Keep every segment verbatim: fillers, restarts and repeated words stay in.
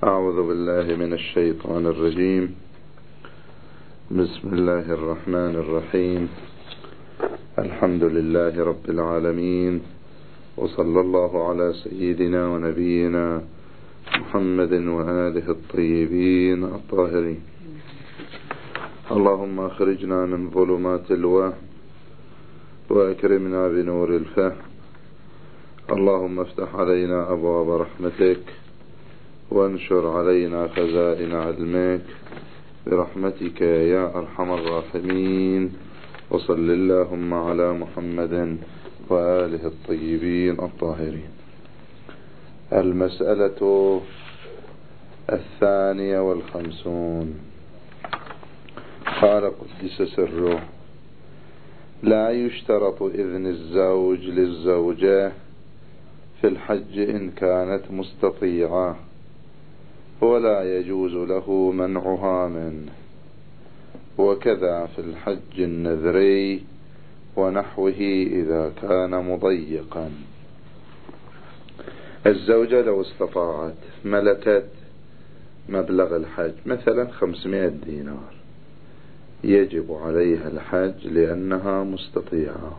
أعوذ بالله من الشيطان الرجيم. بسم الله الرحمن الرحيم. الحمد لله رب العالمين، وصلى الله على سيدنا ونبينا محمد وآله الطيبين الطاهرين. اللهم أخرجنا من ظلمات الوهم وأكرمنا بنور الفهم. اللهم افتح علينا أبواب رحمتك وانشر علينا خزائن علمك برحمتك يا أرحم الراحمين. وصل اللهم على محمد وآله الطيبين الطاهرين. المسألة الثانية والخمسون. قال قدس سره: لا يشترط إذن الزوج للزوجة في الحج إن كانت مستطيعة، ولا يجوز له منعها منه، وكذا في الحج النذري ونحوه إذا كان مضيقا. الزوجة لو استطاعت ملكت مبلغ الحج مثلا خمسمائة دينار، يجب عليها الحج لأنها مستطيعة،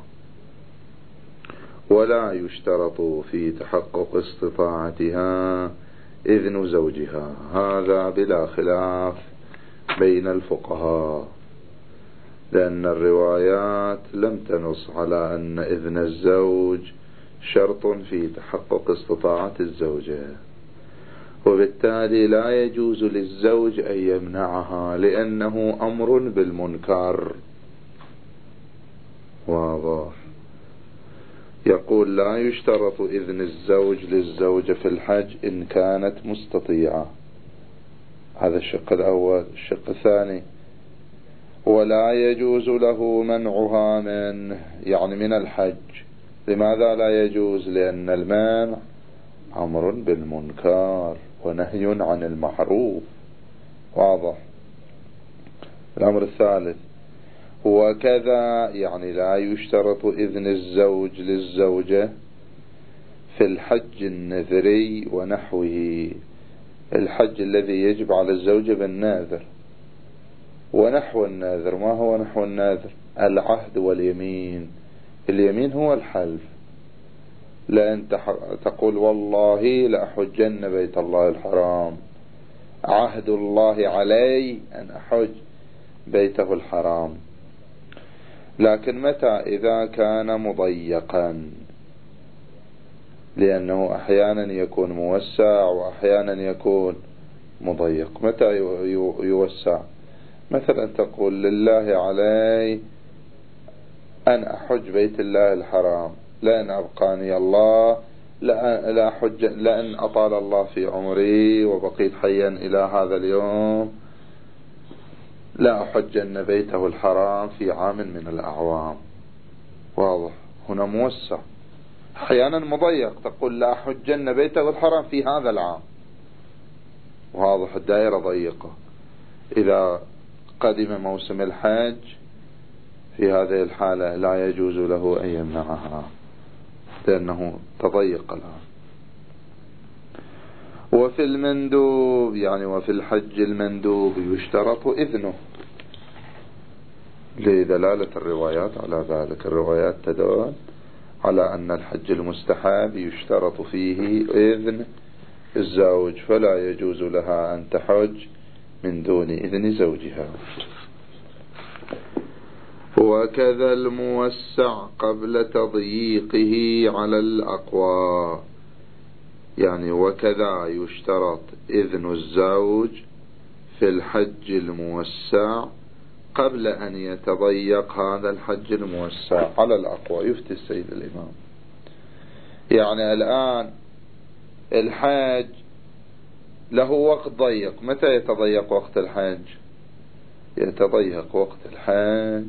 ولا يشترط في تحقق استطاعتها إذن زوجها. هذا بلا خلاف بين الفقهاء، لأن الروايات لم تنص على أن إذن الزوج شرط في تحقق استطاعة الزوجة، وبالتالي لا يجوز للزوج أن يمنعها لأنه أمر بالمنكر. واضح؟ يقول: لا يشترط إذن الزوج للزوجة في الحج إن كانت مستطيعة. هذا الشق الأول. الشق الثاني: ولا يجوز له منعها منه، يعني من الحج. لماذا لا يجوز؟ لأن المنع أمر بالمنكر ونهي عن المحروف. واضح؟ الأمر الثالث: وكذا يعني لا يشترط إذن الزوج للزوجة في الحج النذري ونحوه، الحج الذي يجب على الزوجة بالناذر. ونحو الناذر، ما هو نحو الناذر؟ العهد واليمين. اليمين هو الحلف، لأن تقول والله لأحجن بيت الله الحرام، عهد الله علي أن أحج بيته الحرام. لكن متى؟ إذا كان مضيقا، لأنه أحيانا يكون موسع وأحيانا يكون مضيق. متى يوسع؟ مثلا تقول لله علي أن أحج بيت الله الحرام، لأن أبقاني الله، لأن, أحج لأن أطال الله في عمري وبقيت حيا إلى هذا اليوم لا أحجن بيته الحرام في عام من الأعوام. واضح؟ هنا موسع. أحيانا مضيق، تقول لا أحجن بيته الحرام في هذا العام. واضح؟ الدائرة ضيقة. إذا قدم موسم الحج في هذه الحالة لا يجوز له أن يمنعها لأنه تضيق الآن. وفي المندوب، يعني وفي الحج المندوب، يشترط إذنه لدلالة الروايات على ذلك. الروايات تدل على أن الحج المستحب يشترط فيه إذن الزوج، فلا يجوز لها أن تحج من دون إذن زوجها. وكذا الموسع قبل تضييقه على الأقوى، يعني وكذا يشترط إذن الزوج في الحج الموسع قبل أن يتضيق هذا الحج الموسع على الأقوى. يفتي السيد الإمام. يعني الآن الحج له وقت ضيق. متى يتضيق وقت الحج؟ يتضيق وقت الحج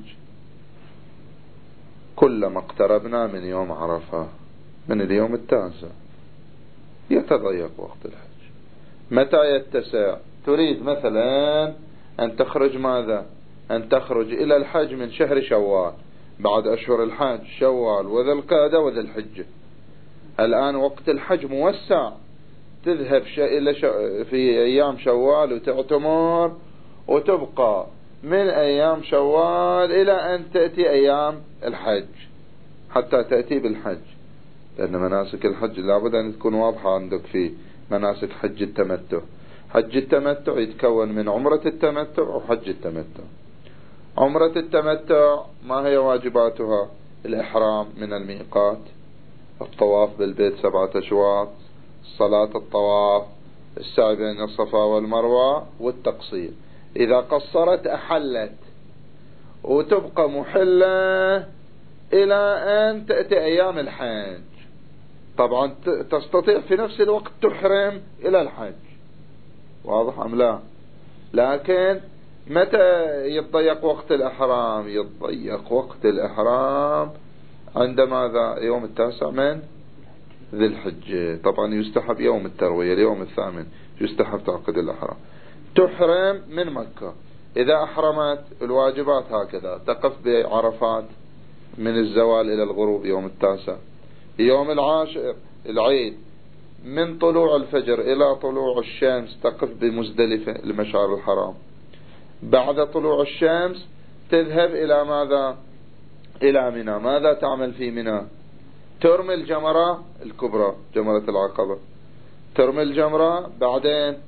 كلما اقتربنا من يوم عرفة، من اليوم التاسع يتضيق وقت الحج. متى يتسع؟ تريد مثلا أن تخرج ماذا؟ أن تخرج إلى الحج من شهر شوال، بعد أشهر الحج شوال وذي القعدة وذي الحجة. الآن وقت الحج موسع، تذهب إلى في أيام شوال وتعتمر وتبقى من أيام شوال إلى أن تأتي أيام الحج حتى تأتي بالحج، لأن مناسك الحج لابد أن تكون واضحة عندك في مناسك حج التمتع. حج التمتع يتكون من عمرة التمتع وحج التمتع. عمرة التمتع ما هي واجباتها؟ الإحرام من الميقات، الطواف بالبيت سبعة أشواط، صلاة الطواف، السعي بين الصفا والمروة، والتقصير. إذا قصرت أحلت وتبقى محلة إلى أن تأتي أيام الحج. طبعا تستطيع في نفس الوقت تحرم إلى الحج، واضح أم لا؟ لكن متى يتضيق وقت الإحرام؟ يتضيق وقت الإحرام عند ماذا؟ يوم التاسع من ذي الحجة. طبعا يستحب يوم التروية، اليوم الثامن يستحب تعقد الإحرام. تحرم من مكة. إذا أحرمت الواجبات هكذا: تقف بعرفات من الزوال إلى الغروب يوم التاسع. يوم العاشر العيد من طلوع الفجر إلى طلوع الشمس تقف بمزدلفة المشعر الحرام. بعد طلوع الشمس تذهب إلى ماذا؟ إلى منى. ماذا تعمل في منى؟ ترمي الجمرة الكبرى، جمرة العقبة، ترمي الجمرة، بعدين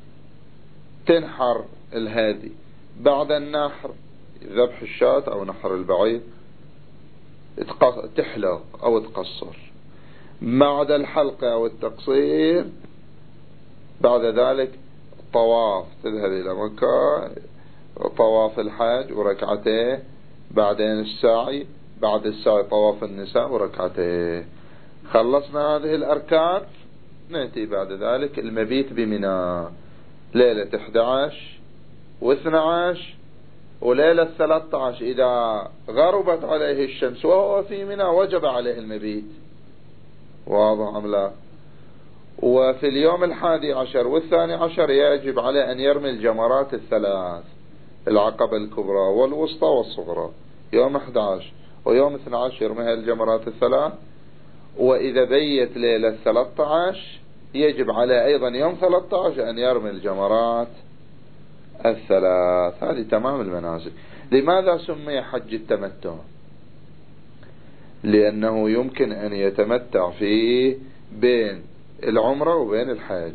تنحر الهادي. بعد النحر ذبح الشاة أو نحر البعير تحلق أو تقصر. بعد الحلقة أو التقصير بعد ذلك طواف، تذهب إلى مكة، طواف الحج وركعتين، بعدين السعي، بعد السعي طواف النساء وركعتين. خلصنا هذه الأركان، نأتي بعد ذلك المبيت بمنى ليلة أحد عشر واثنى عشر وليلة ثلاثة عشر. إذا غربت عليه الشمس وهو في منى وجب عليه المبيت، واضح أم لا؟ وفي اليوم الحادي عشر والثاني عشر يجب عليه أن يرمي الجمرات الثلاث: العقبة الكبرى والوسطى والصغرى. يوم أحد عشر ويوم اثنى عشر يرميها الجمرات الثلاث. وإذا بيت ليلة ثلاثة عشر يجب عليه أيضا يوم ثلاثة عشر أن يرمي الجمرات الثلاث. هذه تمام المناسك. لماذا سمي حج التمتع؟ لأنه يمكن أن يتمتع فيه بين العمرة وبين الحج.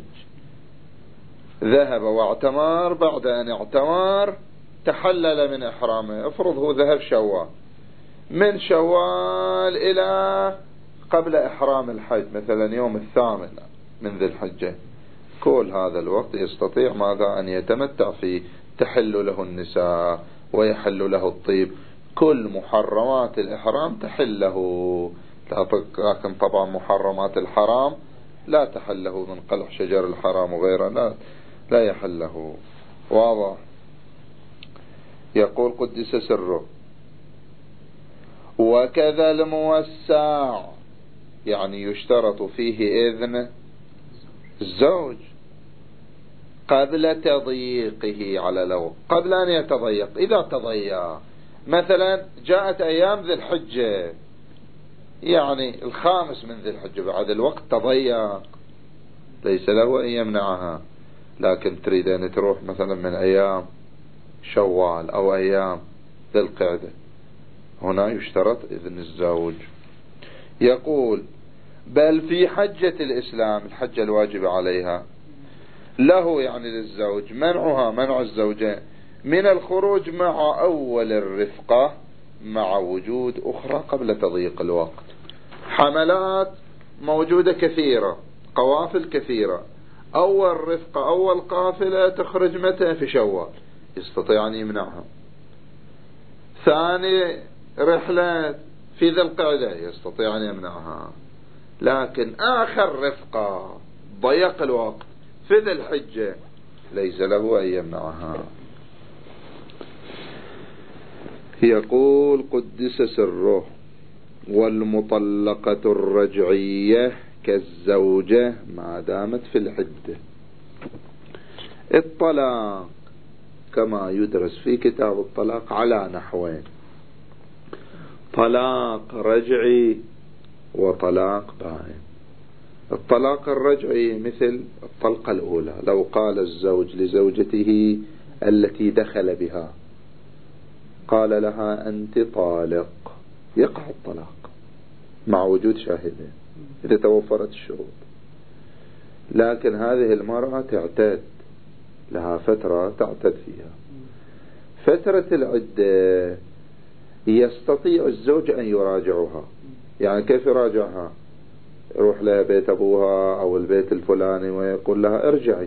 ذهب واعتمر، بعد أن اعتمر تحلل من إحرامه. افرض هو ذهب شوال، من شوال إلى قبل إحرام الحج مثلا يوم الثامن من ذي الحجة، كل هذا الوقت يستطيع ماذا؟ أن يتمتع فيه. تحل له النساء ويحل له الطيب، كل محرمات الإحرام تحل له، لكن طبعا محرمات الحرام لا تحل له، من قلع شجر الحرام وغيره لا, لا يحل له. واضح؟ يقول قدس سره: وكذا الموسع، يعني يشترط فيه إذن الزوج قبل تضييقه على لو قبل أن يتضيق. إذا تضيق مثلا جاءت أيام ذي الحجة، يعني الخامس من ذي الحجة، بعد الوقت تضيق، ليس له أن يمنعها، لكن تريد أن تروح مثلا من أيام شوال أو أيام ذي القعدة، هنا يشترط إذن الزوج. يقول: بل في حجة الإسلام، الحجة الواجب عليها، له يعني للزوج منعها، منع الزوجين من الخروج مع أول الرفقة مع وجود أخرى قبل تضييق الوقت. حملات موجودة كثيرة، قوافل كثيرة، أول رفقة أول قافلة تخرج متى؟ في شوال، يستطيع أن يمنعها. ثاني رحلة في ذي القعدة، يستطيع أن يمنعها. لكن آخر رفقة ضيق الوقت في ذي الحجة ليس له أن يمنعها. يقول قدس سره: والمطلقة الرجعية كالزوجة ما دامت في العدة. الطلاق كما يدرس في كتاب الطلاق على نحوين: طلاق رجعي وطلاق بائن. الطلاق الرجعي مثل الطلقة الأولى، لو قال الزوج لزوجته التي دخل بها، قال لها أنت طالق، يقع الطلاق مع وجود شاهدين إذا توفرت الشروط. لكن هذه المرأة تعتد، لها فترة تعتد فيها. فترة العدة يستطيع الزوج أن يراجعها. يعني كيف يراجعها؟ يروح لها بيت أبوها أو البيت الفلاني ويقول لها ارجعي،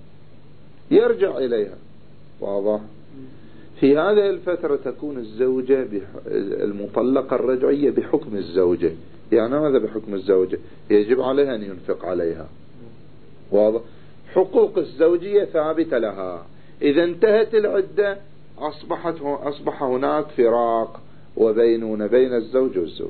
يرجع إليها. واضح؟ في هذه الفترة تكون الزوجة المطلقة الرجعية بحكم الزوجة. يعني ماذا بحكم الزوجة؟ يجب عليها أن ينفق عليها. واضح؟ حقوق الزوجية ثابتة لها. إذا انتهت العدة أصبحت أصبح هناك فراق وبينونة بين الزوج والزوج.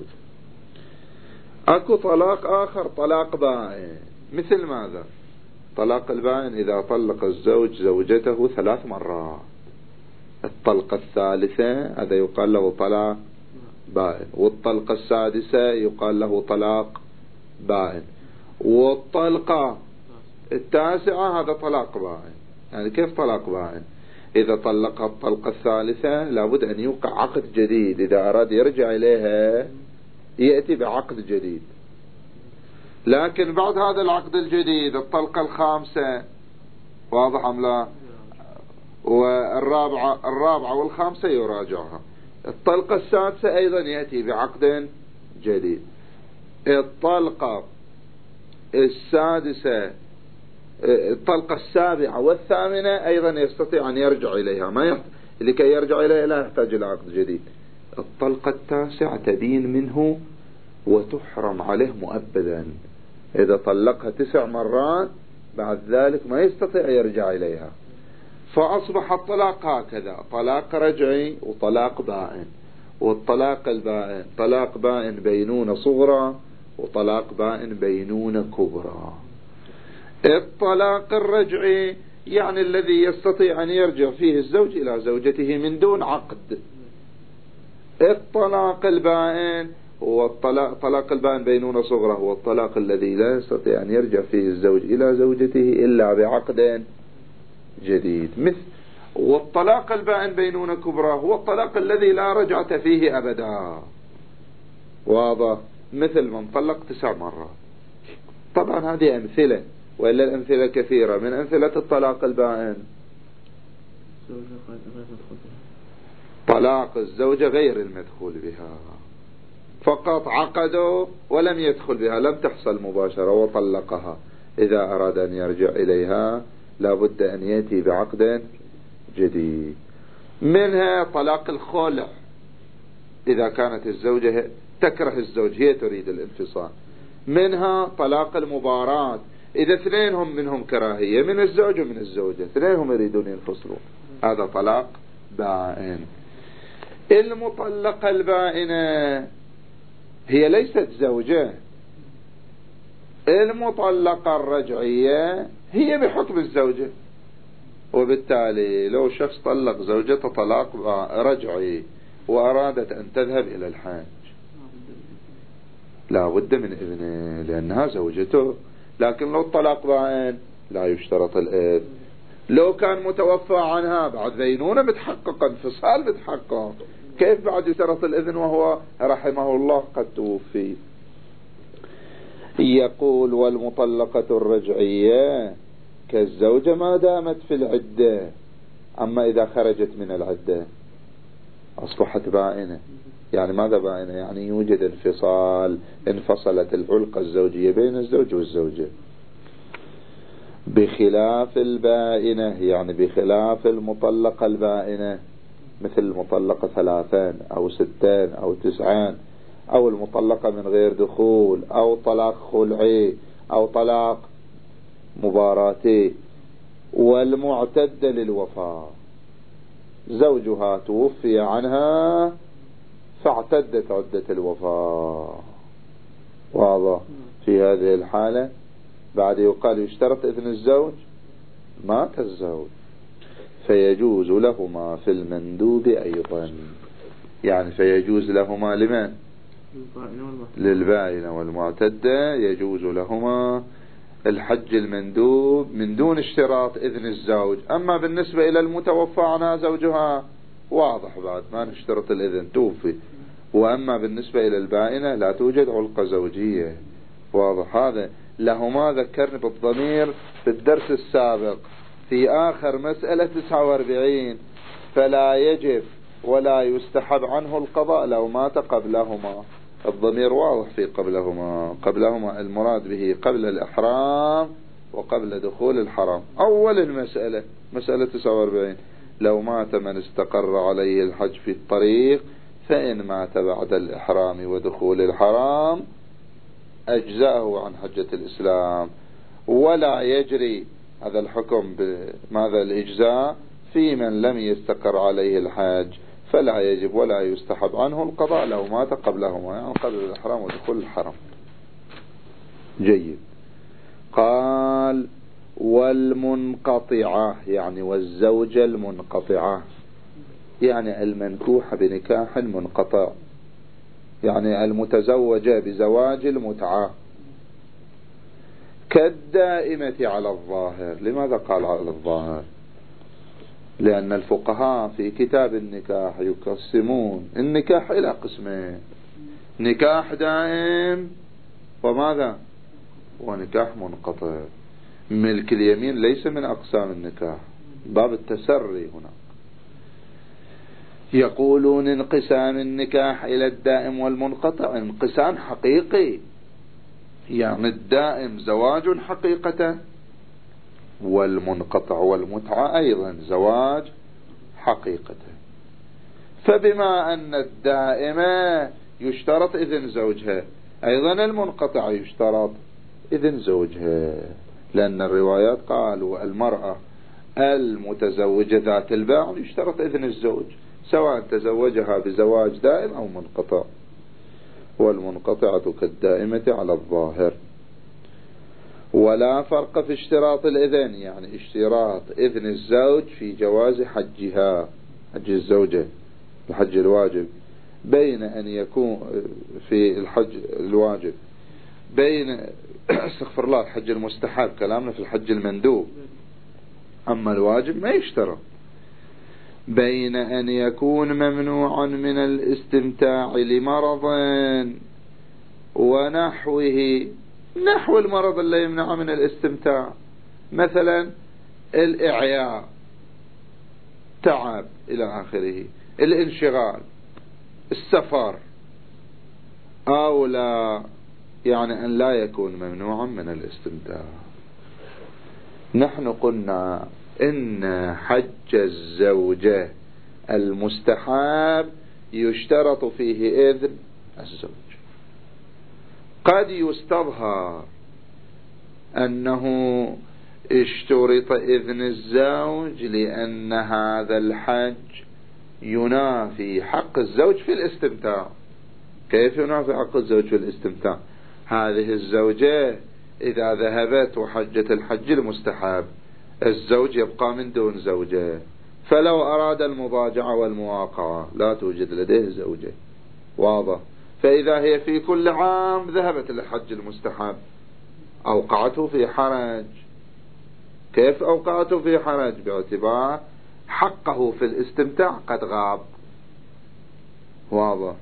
أكو طلاق آخر، طلاق بائن. مثل ماذا؟ طلاق البائن إذا طلق الزوج زوجته ثلاث مرات، الطلقة الثالثة هذا يقال له طلاق بائن، والطلقة السادسة يقال له طلاق بائن، والطلقة التاسعة هذا طلاق بائن. يعني كيف طلاق بائن؟ إذا طلقها الطلقة الثالثة لابد أن يوقع عقد جديد، إذا أراد يرجع إليها يأتي بعقد جديد. لكن بعد هذا العقد الجديد الطلقة الخامسة، واضح أم لا؟ والرابعة الرابعة والخامسة يراجعها. الطلقة السادسة أيضا يأتي بعقد جديد. الطلقة السادسة الطلقة السابعة والثامنة أيضا يستطيع أن يرجع إليها، ما يحت... لكي يرجع إليها لا يحتاج إلى عقد جديد. الطلقة التاسعة تدين منه وتحرم عليه مؤبدا. إذا طلقها تسع مرات بعد ذلك ما يستطيع يرجع إليها. فأصبح الطلاق هكذا: طلاق رجعي وطلاق بائن. والطلاق البائن طلاق بائن بينونة صغرى وطلاق بائن بينونة كبرى. الطلاق الرجعي يعني الذي يستطيع أن يرجع فيه الزوج إلى زوجته من دون عقد. الطلاق البائن هو الطلاق طلاق البائن بينونة صغرى، هو الطلاق الذي لا يستطيع أن يرجع فيه الزوج إلى زوجته إلا بعقد جديد. مثل والطلاق البائن بينونة كبرى هو الطلاق الذي لا رجعة فيه أبدا. واضح؟ مثل من طلق تسع مرات. طبعا هذه أمثلة، وإلا الأمثلة كثيرة. من أمثلة الطلاق البائن طلاق الزوجة غير المدخول بها، فقط عقدوا ولم يدخل بها، لم تحصل مباشرة وطلقها. إذا أراد أن يرجع إليها لابد أن يأتي بعقد جديد. منها طلاق الخلع، إذا كانت الزوجة تكره الزوج، هي تريد الانفصال. منها طلاق المباراة، إذا اثنينهم منهم كراهية من الزوج ومن الزوجة، اثنينهم يريدون ينفصلون، هذا طلاق بائن. المطلقة البائنة هي ليست زوجة. المطلقة الرجعية هي بحكم الزوجة، وبالتالي لو شخص طلق زوجته طلاق رجعي وأرادت أن تذهب إلى الحج لا بد من إذنه لأنها زوجته. لكن لو الطلاق بائن لا يشترط الإذن. لو كان متوفى عنها بعد بينونة متحققة، انفصال متحقق، كيف بعد يشترط الإذن وهو رحمه الله قد توفي؟ يقول: والمطلقة الرجعية كالزوجة ما دامت في العدة، أما إذا خرجت من العدة أصبحت بائنة. يعني ماذا بائنة؟ يعني يوجد انفصال، انفصلت العلاقة الزوجية بين الزوج والزوجة. بخلاف البائنة، يعني بخلاف المطلقة البائنة، مثل المطلقة ثلاثان أو ستان أو تسعان، أو المطلقة من غير دخول، أو طلاق خلعي، أو طلاق مباراتي. والمعتدة للوفاة، زوجها توفي عنها فاعتدت عدة الوفاة. واضح؟ في هذه الحالة بعد يقال يشترط إذن الزوج، مات الزوج فيجوز لهما في المندوب أيضا. يعني فيجوز لهما لمن؟ للبائنة والمعتدة يجوز لهما الحج المندوب من دون اشتراط إذن الزوج. أما بالنسبة إلى المتوفى عنها زوجها واضح بعد ما نشترط الإذن توفي. وأما بالنسبة إلى البائنة لا توجد علقة زوجية واضح. هذا لهما ذكرني بالضمير في الدرس السابق في آخر مسألة تسعة وأربعين فلا يجب ولا يستحب عنه القضاء لو مات قبلهما. الضمير واضح في قبلهما. قبلهما المراد به قبل الإحرام وقبل دخول الحرم. أول المسألة مسألة تسعة وأربعين لو مات من استقر عليه الحج في الطريق فإن مات بعد الإحرام ودخول الحرام أجزأه عن حجة الإسلام. ولا يجري هذا الحكم بماذا الإجزاء في من لم يستقر عليه الحج فلا يجب ولا يستحب عنه القضاء لو مات قبلهما يعني قبل الإحرام ودخول الحرم. جيد. قال والمنقطعة يعني والزوجة المنقطعة يعني المنكوحة بنكاح منقطع يعني المتزوجة بزواج المتعة كالدائمة على الظاهر. لماذا قال على الظاهر؟ لأن الفقهاء في كتاب النكاح يقسمون النكاح إلى قسمين: نكاح دائم وماذا ونكاح منقطع. ملك اليمين ليس من أقسام النكاح باب التسري. هنا يقولون انقسام النكاح إلى الدائم والمنقطع انقسام حقيقي يعني الدائم زواج حقيقة والمنقطع والمتعة أيضا زواج حقيقة. فبما أن الدائمة يشترط إذن زوجها أيضا المنقطع يشترط إذن زوجها. لأن الروايات قالوا المرأة المتزوجة ذات الباع يشترط إذن الزوج سواء تزوجها بزواج دائم أو منقطع. والمنقطعة كالدائمة على الظاهر. ولا فرق في اشتراط الإذن يعني اشتراط إذن الزوج في جواز حجها حج الزوجة الحج الواجب بين أن يكون في الحج الواجب بين استغفر الله الحج المستحب كلامنا في الحج المندوب. أما الواجب ما يشترط. بين أن يكون ممنوعا من الاستمتاع لمرض ونحوه نحو المرض اللي يمنع من الاستمتاع مثلا الإعياء تعب إلى آخره الانشغال السفر أو لا يعني أن لا يكون ممنوعا من الاستمتاع. نحن قلنا إن حج الزوجة المستحاب يشترط فيه إذن الزوج. قد يستظهر أنه اشترط إذن الزوج لأن هذا الحج ينافي حق الزوج في الاستمتاع. كيف ينافي حق الزوج في الاستمتاع؟ هذه الزوجة إذا ذهبت وحجت الحج المستحب الزوج يبقى من دون زوجة. فلو أراد المضاجعة والمواقعة لا توجد لديه زوجة واضح. فإذا هي في كل عام ذهبت للحج المستحب أوقعته في حرج. كيف أوقعته في حرج؟ باعتبار حقه في الاستمتاع قد غاب واضح.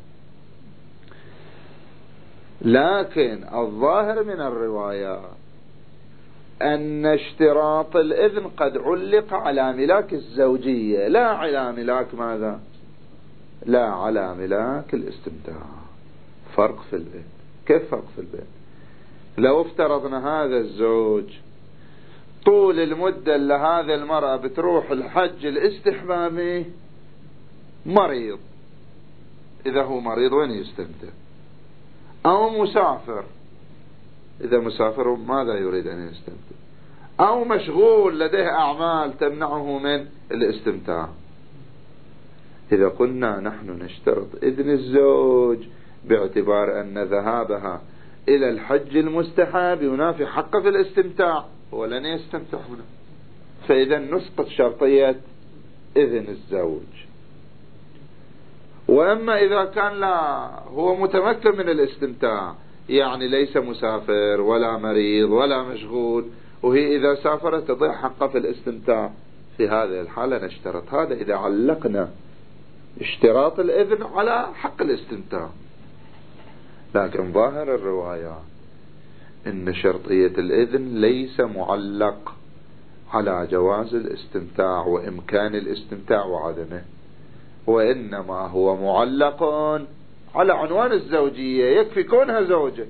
لكن الظاهر من الروايات أن اشتراط الإذن قد علق على ملاك الزوجية لا على ملاك ماذا؟ لا على ملاك الاستمتاع. فرق في البيت. كيف فرق في البيت؟ لو افترضنا هذا الزوج طول المدة اللي هذه المرأة بتروح الحج الاستحبابي مريض. إذا هو مريض وين يستمتع؟ أو مسافر. إذا مسافر ماذا يريد أن يستمتع؟ أو مشغول لديه أعمال تمنعه من الاستمتاع. إذا قلنا نحن نشترط إذن الزوج باعتبار أن ذهابها إلى الحج المستحب ينافي حقه في الاستمتاع ولن يستمتع هنا. فإذا نسقط شرطية إذن الزوج. وأما إذا كان لا هو متمكن من الاستمتاع، يعني ليس مسافر ولا مريض ولا مشغول، وهي إذا سافرت تضيع حقه في الاستمتاع، في هذه الحالة نشترط. هذا إذا علقنا اشتراط الإذن على حق الاستمتاع. لكن ظاهر الروايات إن شرطية الإذن ليس معلق على جواز الاستمتاع وإمكان الاستمتاع وعدمه، وإنما هو معلق على عنوان الزوجية. يكفي كونها زوجة،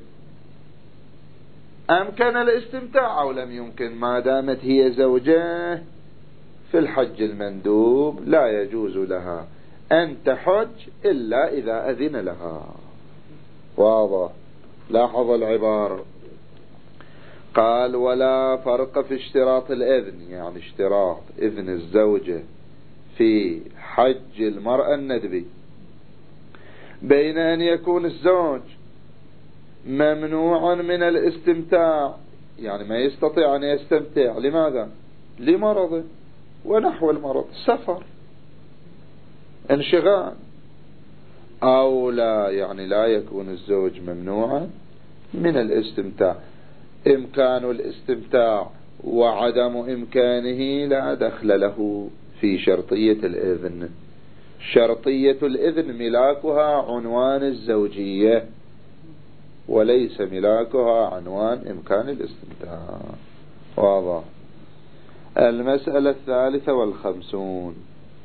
أمكن الاستمتاع أو لم يمكن، ما دامت هي زوجة في الحج المندوب لا يجوز لها أن تحج إلا إذا أذن لها. واضح؟ لاحظ العبارة، قال ولا فرق في اشتراط الإذن، يعني اشتراط إذن الزوجة في حج المرأة الندبي، بين أن يكون الزوج ممنوعا من الاستمتاع، يعني ما يستطيع أن يستمتع، لماذا؟ لمرضه ونحو المرض، سفر، انشغال، أو لا، يعني لا يكون الزوج ممنوعا من الاستمتاع، إمكان الاستمتاع وعدم إمكانه لا دخل له في شرطية الإذن. شرطية الإذن ملاكها عنوان الزوجية، وليس ملاكها عنوان إمكان الاستمتاع. واضح؟ المسألة الثالثة والخمسون،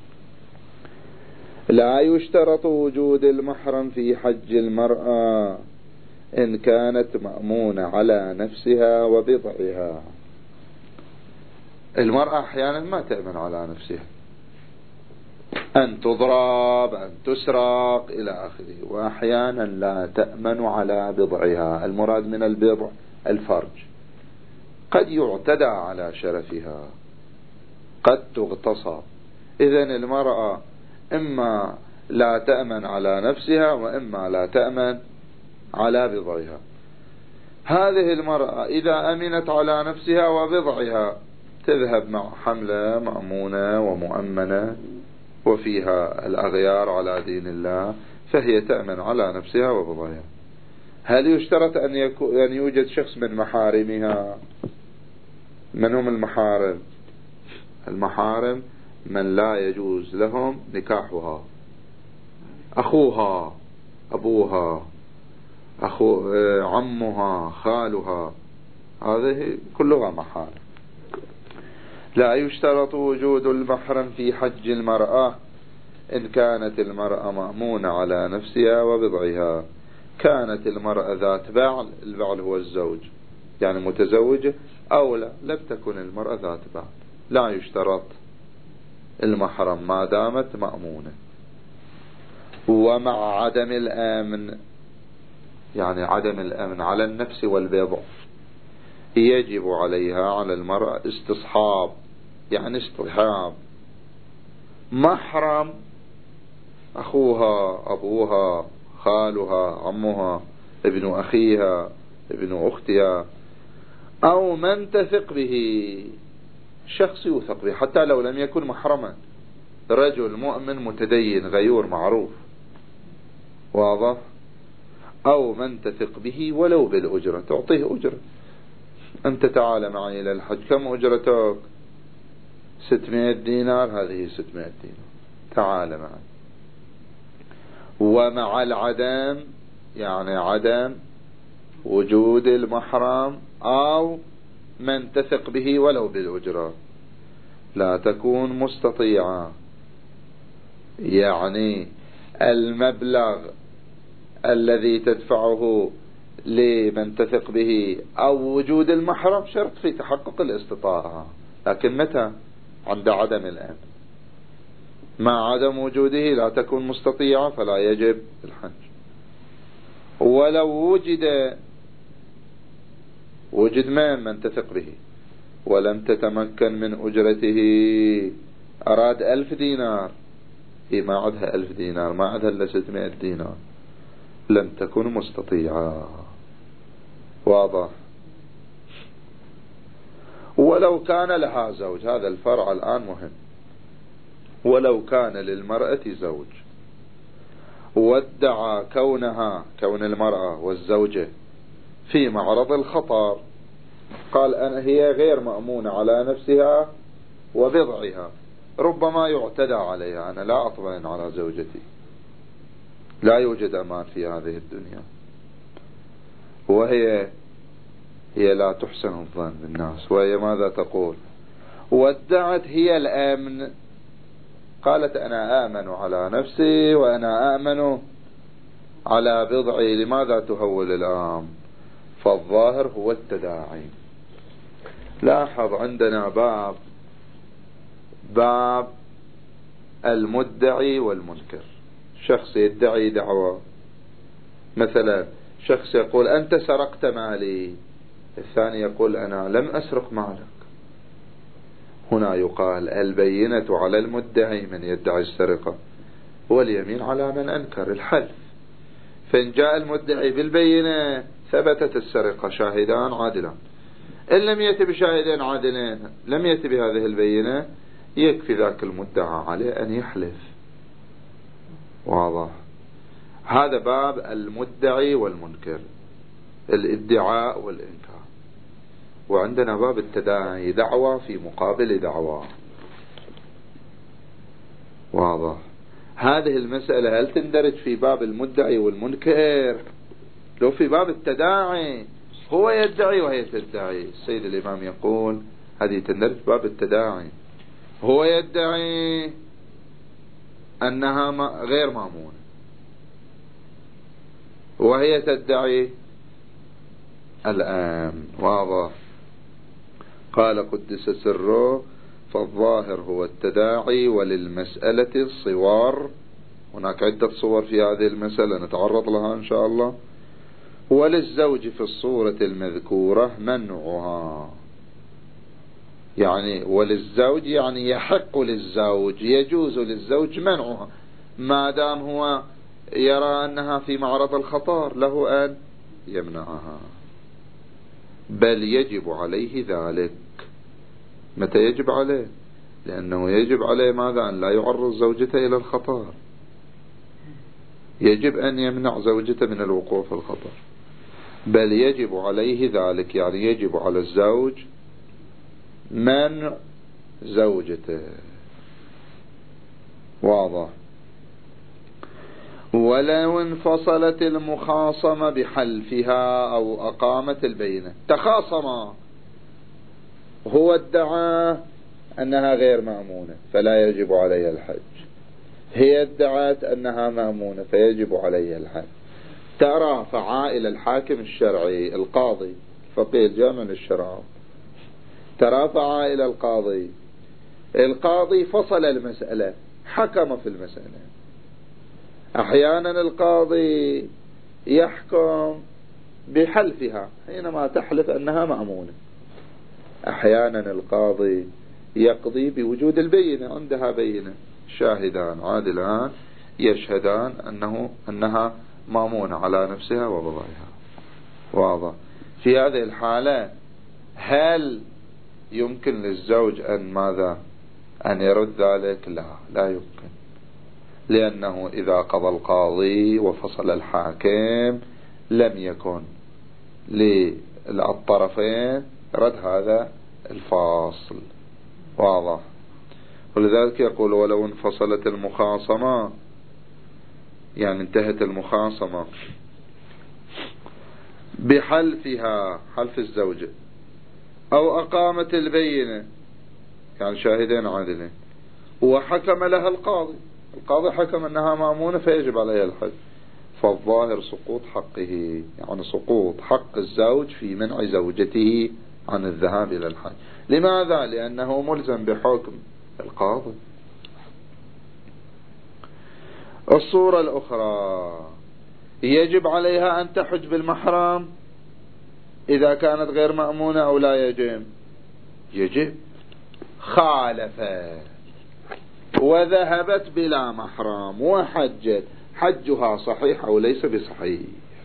لا يشترط وجود المحرم في حج المرأة إن كانت مأمونة على نفسها وبضعها. المرأة أحيانا ما تأمن على نفسها، أن تضرب، أن تسرق إلى آخره، وأحيانا لا تأمن على بضعها. المراد من البضع الفرج، قد يعتدى على شرفها، قد تغتصب. إذن المرأة إما لا تأمن على نفسها وإما لا تأمن على بضعها. هذه المرأة إذا أمنت على نفسها وبضعها تذهب مع حملة مأمونة ومؤمنة وفيها الأغيار على دين الله، فهي تأمن على نفسها وبضعها. هل يشترط أن, أن يوجد شخص من محارمها؟ من هم المحارم؟ المحارم من لا يجوز لهم نكاحها، أخوها، أبوها، أخو عمها، خالها، هذه كلها محارم. لا يشترط وجود المحرم في حج المرأة إن كانت المرأة مأمونة على نفسها وبضعها. كانت المرأة ذات بعل، البعل هو الزوج يعني متزوجة، أو لا لم تكن المرأة ذات بعل، لا يشترط المحرم ما دامت مأمونة. ومع عدم الأمن، يعني عدم الأمن على النفس والبضع، يجب عليها على المرأة استصحاب، يعني اصطحاب محرم، أخوها، أبوها، خالها، عمها، ابن أخيها، ابن أختها، أو من تثق به، شخص يوثق به حتى لو لم يكن محرما، رجل مؤمن متدين غيور معروف. واضح؟ أو من تثق به ولو بالأجرة، تعطيه أجرة. أنت تعال معي إلى الحج، كم أجرتك؟ ستمائة دينار، هذه ستمائة دينار، تعال معي. ومع العدم، يعني عدم وجود المحرم أو من تثق به ولو بالأجرة، لا تكون مستطيعة، يعني المبلغ الذي تدفعه لمن تثق به أو وجود المحرم شرط في تحقق الاستطاعة، لكن متى؟ عند عدم الأمن. مع عدم وجوده لا تكون مستطيعة فلا يجب الحج. ولو وجد وجد من من تثق به ولم تتمكن من أجرته، أراد ألف دينار، هي ما عدها ألف دينار، ما عدها إلا ستمائة دينار، لم تكن مستطيعة. واضح؟ ولو كان لها زوج، هذا الفرع الآن مهم، ولو كان للمرأة زوج وادعى كونها كون المرأة والزوجة في معرض الخطر، قال أنا هي غير مأمونة على نفسها وبضعها، ربما يعتدى عليها، أنا لا أطمئن على زوجتي، لا يوجد أمان في هذه الدنيا، وهي هي لا تحسن الظن بالناس، وهي ماذا تقول؟ وادعت هي الأمن، قالت أنا آمن على نفسي وأنا آمن على بضعي، لماذا تهول الأمر؟ فالظاهر هو التداعي. لاحظ عندنا باب باب المدعي والمنكر. شخص يدعي دعوة، مثلا شخص يقول أنت سرقت مالي، الثاني يقول أنا لم أسرق مالك. هنا يقال البينة على المدعي من يدعي السرقة، واليمين على من أنكر، الحلف. فإن جاء المدعي بالبينة ثبتت السرقة، شاهدان عادلان. إن لم يأتي بشاهدين عادلين، لم يأتي بهذه البينة، يكفي ذاك المدعى عليه أن يحلف. واضح؟ هذا باب المدعي والمنكر، الادعاء والإنكار. وعندنا باب التداعي، دعوة في مقابل دعوة. واضح؟ هذه المسألة هل تندرج في باب المدعي والمنكر؟ لو في باب التداعي، هو يدعي وهي تدعي، السيد الإمام يقول هذه تندرج في باب التداعي. هو يدعي أنها غير مأمونة، وهي تدعي الآن. واضح؟ قال قدس سره فالظاهر هو التداعي، وللمسألة صور، هناك عدة صور في هذه المسألة نتعرض لها إن شاء الله. وللزوج في الصورة المذكورة منعها، يعني وللزوج يعني يحق للزوج، يجوز للزوج منعها ما دام هو يرى أنها في معرض الخطر، له أن يمنعها، بل يجب عليه ذلك. متى يجب عليه؟ لأنه يجب عليه ماذا؟ أن لا يعرض زوجته إلى الخطر، يجب أن يمنع زوجته من الوقوع في الخطر، بل يجب عليه ذلك، يعني يجب على الزوج منع زوجته. واضح؟ ولو انفصلت المخاصمة بحلفها أو أقامت البينة، تخاصما، هو ادعى أنها غير مأمونة فلا يجب عليها الحج، هي ادعت أنها مأمونة فيجب عليها الحج. ترافعا إلى الحاكم الشرعي، القاضي، الفقيه الجامع للشرع، ترافعا إلى القاضي، القاضي فصل المسألة، حكم في المسألة. أحيانا القاضي يحكم بحلفها حينما تحلف أنها مأمونة، أحيانا القاضي يقضي بوجود البينة، عندها بينة، شاهدان عادلان يشهدان أنه أنها مأمونة على نفسها وبضعها. واضح؟ في هذه الحالة هل يمكن للزوج أن ماذا؟ أن يرد ذلك؟ لا، لا يمكن، لأنه إذا قضى القاضي وفصل الحاكم لم يكن للطرفين رد هذا الفاصل. واضح؟ ولذلك يقول ولو انفصلت المخاصمة، يعني انتهت المخاصمة بحلفها، حلف الزوجة، أو أقامت البينة، يعني شاهدين عادلين، وحكم لها القاضي، القاضي حكم أنها مأمونة فيجب عليها الحج، فالظاهر سقوط حقه، يعني سقوط حق الزوج في منع زوجته عن الذهاب إلى الحج. لماذا؟ لأنه ملزم بحكم القاضي. الصورة الأخرى، يجب عليها أن تحج بالمحرم إذا كانت غير مأمونة أو لا يجب؟ يجب. خالفت وذهبت بلا محرم وحجت، حجها صحيح أو ليس بصحيح؟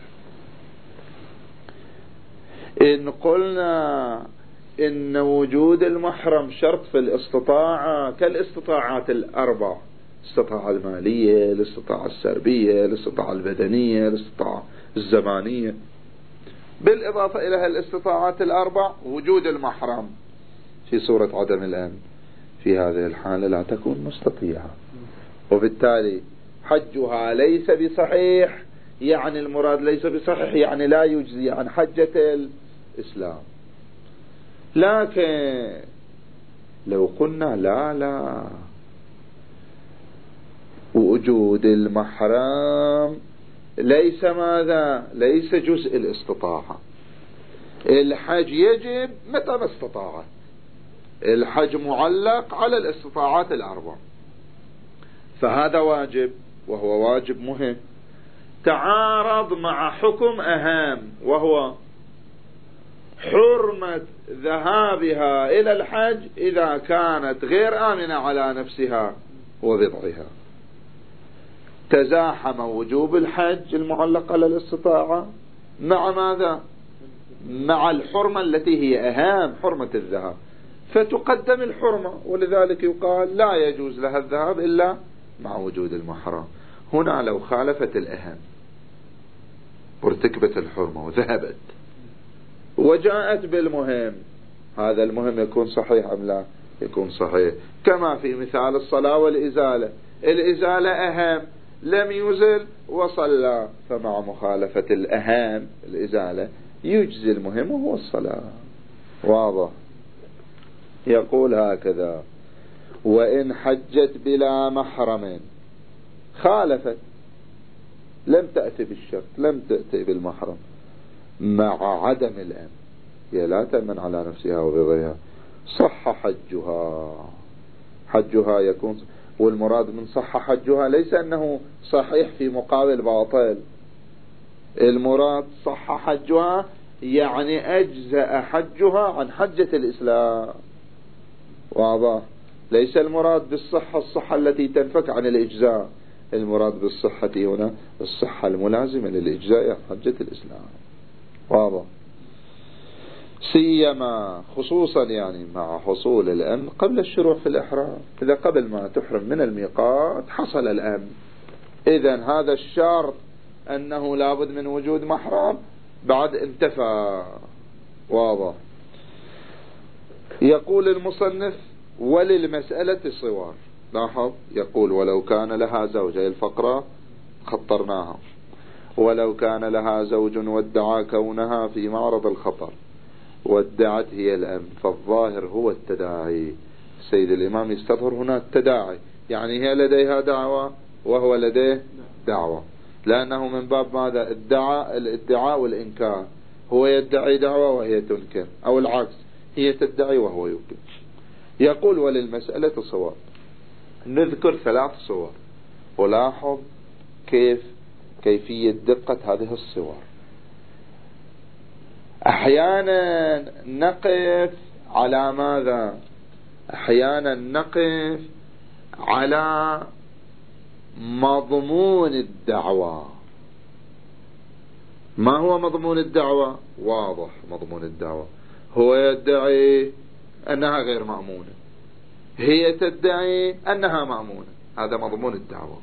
إن قلنا إن وجود المحرم شرط في الاستطاعة كالاستطاعات الأربع، الاستطاعة المالية، الاستطاعة السربية، الاستطاعة البدنية، الاستطاعة الزمانية، بالإضافة إلى الاستطاعات الأربع وجود المحرم في صورة عدم الأمن. في هذه الحالة لا تكون مستطيعة، وبالتالي حجها ليس بصحيح، يعني المراد ليس بصحيح يعني لا يجزي عن حجة الإسلام. لكن لو قلنا لا لا، وجود المحرم ليس ماذا؟ ليس جزء الاستطاعة. الحج يجب متى ما استطاع، الحج معلق على الاستطاعات الأربع، فهذا واجب وهو واجب مهم تعارض مع حكم أهم وهو حرمة ذهابها إلى الحج إذا كانت غير آمنة على نفسها وبضعها. تزاحم وجوب الحج المعلق على الاستطاعة مع ماذا؟ مع الحرمة التي هي أهم، حرمة الذهاب، فتقدم الحرمة، ولذلك يقال لا يجوز لها الذهاب إلا مع وجود المحرم. هنا لو خالفت الأهم وارتكبت الحرمة وذهبت وجاءت بالمهم، هذا المهم يكون صحيح أم لا؟ يكون صحيح، كما في مثال الصلاة والإزالة. الإزالة أهم، لم يزل وصلى، فمع مخالفة الأهم الإزالة يجزي المهم وهو الصلاة. واضح؟ يقول هكذا: وإن حجت بلا محرم، خالفت، لم تأتي بالشرط، لم تأتي بالمحرم، مع عدم الأمن، هي لا تأمن على نفسها وبضعها، صح حجها. حجها يكون، والمراد من صح حجها ليس أنه صحيح في مقابل باطل، المراد صح حجها يعني أجزأ حجها عن حجة الإسلام. واضح؟ ليس المراد بالصحة الصحة التي تنفك عن الإجزاء، المراد بالصحة هنا الصحة الملازمة للإجزاء عن حجة الإسلام. واضح؟ سيما خصوصا يعني مع حصول الأمن قبل الشروع في الإحرام. إذا قبل ما تحرم من الميقات حصل الأمن، إذن هذا الشرط أنه لابد من وجود محرم بعد انتفى. واضح؟ يقول المصنف: وللمسألة صور. لاحظ، يقول ولو كان لها زوجة، الفقرة خطرناها، ولو كان لها زوج وادعى كونها في معرض الخطر وادعت هي الأمن، فالظاهر هو التداعي. السيد الإمام يستظهر هنا التداعي، يعني هي لديها دعوة وهو لديه دعوة، لأنه من باب ماذا؟ الدعاء، الادعاء والإنكار، هو يدعي دعوة وهي تنكر، أو العكس، هي تدعي وهو ينكر. يقول: وللمسألة صور. نذكر ثلاث صور، ولاحظ كيف كيفية دقة هذه الصور. أحيانا نقف على ماذا؟ أحيانا نقف على مضمون الدعوة. ما هو مضمون الدعوة؟ واضح، مضمون الدعوة هو يدعي أنها غير مأمونة، هي تدعي أنها مأمونة، هذا مضمون الدعوة.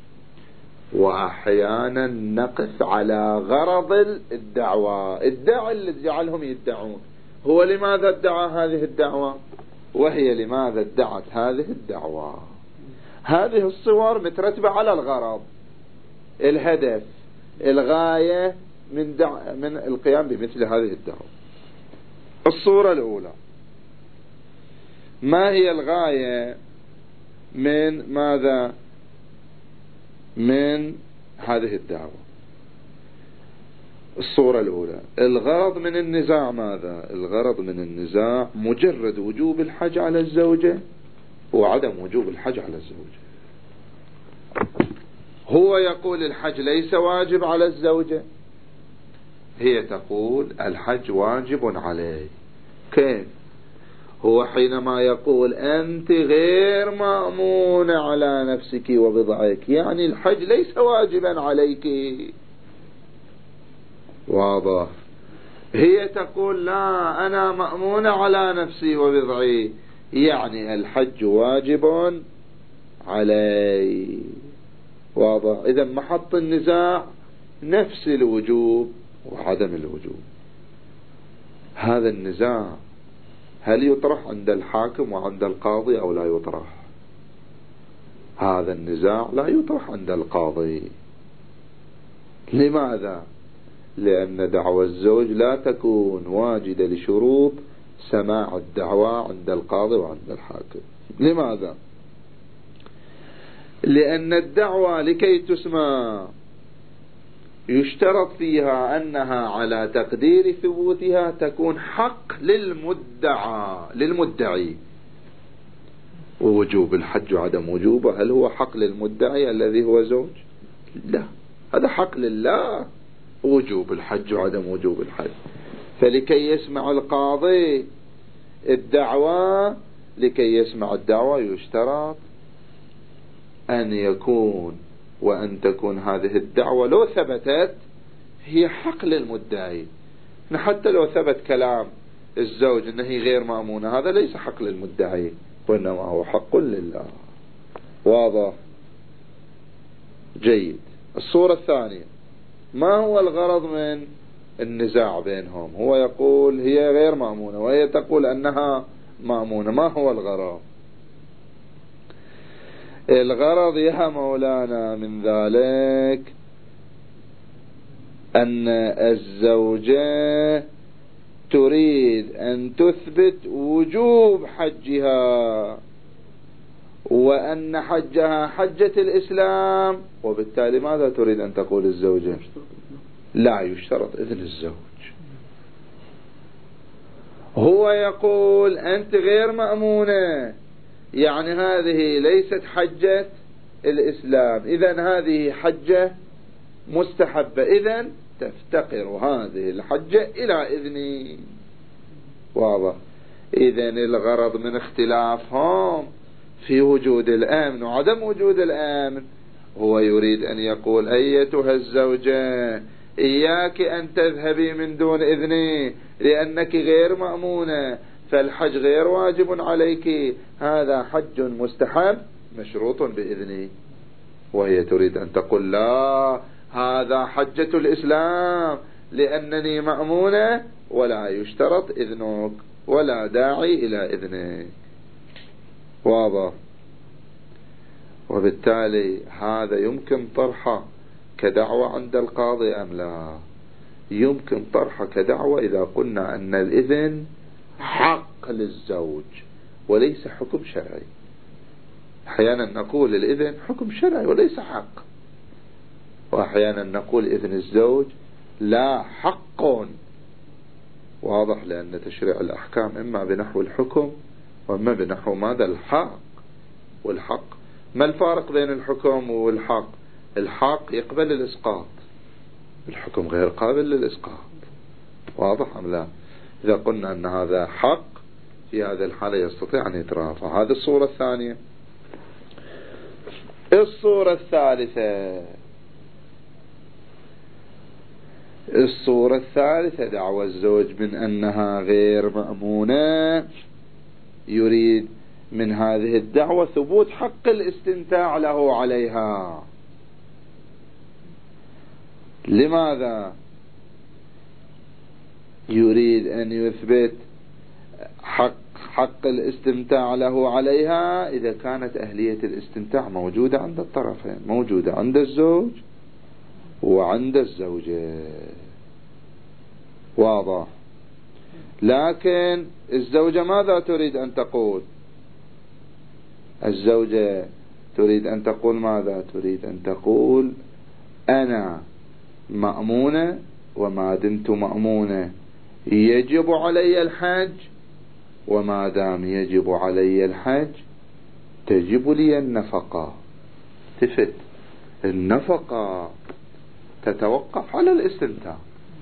وأحيانا نقف على غرض الدعوة، الداعي اللي جعلهم يدعون، هو لماذا ادعى هذه الدعوة، وهي لماذا ادعت هذه الدعوة. هذه الصور مترتبة على الغرض، الهدف، الغاية من, دع... من القيام بمثل هذه الدعوة. الصورة الأولى: ما هي الغاية من ماذا؟ من هذه الدعوة. الصورة الأولى: الغرض من النزاع ماذا؟ الغرض من النزاع مجرد وجوب الحج على الزوجة وعدم وجوب الحج على الزوجة. هو يقول الحج ليس واجب على الزوجة، هي تقول الحج واجب عليه. كيف؟ هو حينما يقول أنت غير مأمونة على نفسك وبضعك، يعني الحج ليس واجبا عليك. واضح؟ هي تقول لا، أنا مأمونة على نفسي وبضعي، يعني الحج واجب علي. واضح؟ إذا محط النزاع نفس الوجوب وعدم الوجوب. هذا النزاع هل يطرح عند الحاكم وعند القاضي أو لا يطرح؟ هذا النزاع لا يطرح عند القاضي. لماذا؟ لأن دعوى الزوج لا تكون واجدة لشروط سماع الدعوى عند القاضي وعند الحاكم. لماذا؟ لأن الدعوى لكي تسمى يشترط فيها أنها على تقدير ثبوتها تكون حق للمدعى للمدعي. ووجوب الحج وعدم وجوبه هل هو حق للمدعي الذي هو زوج؟ لا، هذا حق لله. وجوب الحج وعدم وجوب الحج. فلكي يسمع القاضي الدعوى لكي يسمع الدعوى يشترط أن يكون وأن تكون هذه الدعوة لو ثبتت هي حق للمدعي. حتى لو ثبت كلام الزوج أنه غير مأمونة هذا ليس حق للمدعي وإنما هو حق لله. واضح؟ جيد. الصورة الثانية، ما هو الغرض من النزاع بينهم؟ هو يقول هي غير مأمونة وهي تقول أنها مأمونة. ما هو الغرض؟ الغرض يا مولانا من ذلك أن الزوجة تريد أن تثبت وجوب حجها وأن حجها حجة الإسلام. وبالتالي ماذا تريد أن تقول الزوجة؟ لا يشترط إذن الزوج. هو يقول أنت غير مأمونة، يعني هذه ليست حجة الإسلام، إذن هذه حجة مستحبة، إذن تفتقر هذه الحجة إلى إذني. واضح؟ إذن الغرض من اختلافهم في وجود الأمن وعدم وجود الأمن. هو يريد أن يقول أيتها الزوجة إياك أن تذهبي من دون إذني لأنك غير مأمونة، فالحج غير واجب عليك، هذا حج مستحب مشروط بإذني. وهي تريد أن تقول لا، هذا حجة الإسلام لأنني مأمونة ولا يشترط إذنك ولا داعي إلى إذنك. واضح؟ وبالتالي هذا يمكن طرحه كدعوة عند القاضي أم لا؟ يمكن طرحه كدعوة إذا قلنا أن الإذن حق للزوج وليس حكم شرعي. أحيانا نقول الإذن حكم شرعي وليس حق، وأحيانا نقول إذن الزوج لا حق. واضح؟ لأن تشريع الأحكام إما بنحو الحكم وإما بنحو ماذا؟ الحق. والحق ما الفارق بين الحكم والحق؟ الحق يقبل الإسقاط، الحكم غير قابل للإسقاط. واضح أم لا؟ إذا قلنا أن هذا حق في هذه الحالة يستطيع أن يترافع. هذه الصورة الثانية. الصورة الثالثة، الصورة الثالثة دعوى الزوج من أنها غير مأمونة، يريد من هذه الدعوة ثبوت حق الاستمتاع له عليها. لماذا يريد أن يثبت حق حق الاستمتاع له عليها؟ إذا كانت أهلية الاستمتاع موجودة عند الطرفين، موجودة عند الزوج وعند الزوجة. واضح؟ لكن الزوجة ماذا تريد أن تقول؟ الزوجة تريد أن تقول ماذا؟ تريد أن تقول أنا مأمونة، وما دمت مأمونة يجب علي الحج، وما دام يجب علي الحج تجب لي النفقة. تفت النفقة تتوقف على الاستمتاع.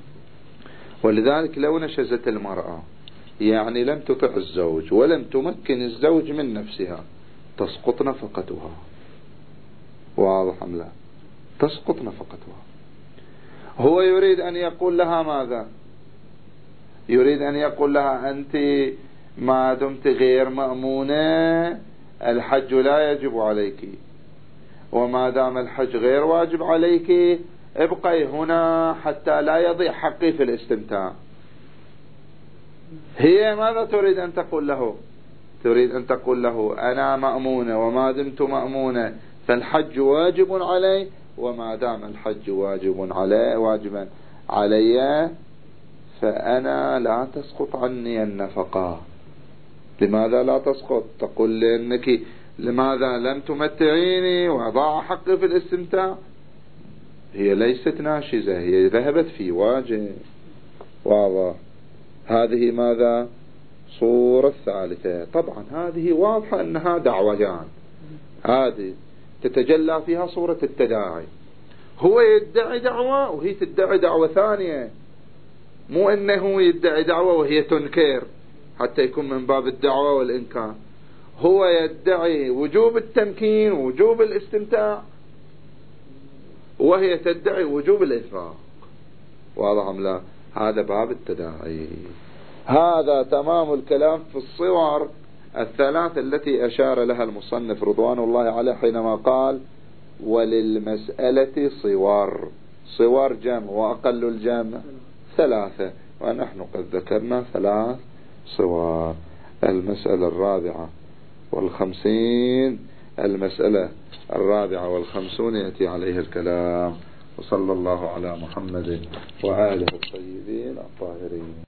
ولذلك لو نشزت المرأة يعني لم تطع الزوج ولم تمكن الزوج من نفسها تسقط نفقتها. واضح أم لا؟ تسقط نفقتها. هو يريد أن يقول لها ماذا؟ يريد أن يقول لها أنت ما دمت غير مأمونة الحج لا يجب عليك، وما دام الحج غير واجب عليك ابقي هنا حتى لا يضيع حقي في الاستمتاع. هي ماذا تريد أن تقول له؟ تريد أن تقول له أنا مأمونة، وما دمت مأمونة فالحج واجب علي، وما دام الحج واجب علي واجبا علي فأنا لا تسقط عني النفقة. لماذا لا تسقط؟ تقول لأنك لماذا لم تمتعيني وضاع حقي في الاستمتاع؟ هي ليست ناشزة، هي ذهبت في واجب. واضح. هذه ماذا؟ صورة ثالثة. طبعا هذه واضحة أنها دعويان، هذه تتجلى فيها صورة التداعي. هو يدعي دعوة وهي تدعي دعوة ثانية، مو أنه يدعي دعوة وهي تنكر حتى يكون من باب الدعوة والإنكار. هو يدعي وجوب التمكين ووجوب الاستمتاع، وهي تدعي وجوب الإنفاق. واضح أم لا؟ هذا باب التداعي. هذا تمام الكلام في الصور الثلاث التي أشار لها المصنف رضوان الله عليه حينما قال وللمسألة صور. صور جمع، وأقل الجمع ثلاثة، ونحن قد ذكرنا ثلاث صور. المسألة الرابعة والخمسين، المسألة الرابعة والخمسون يأتي عليه الكلام. وصلى الله على محمد وآله الطيبين الطاهرين.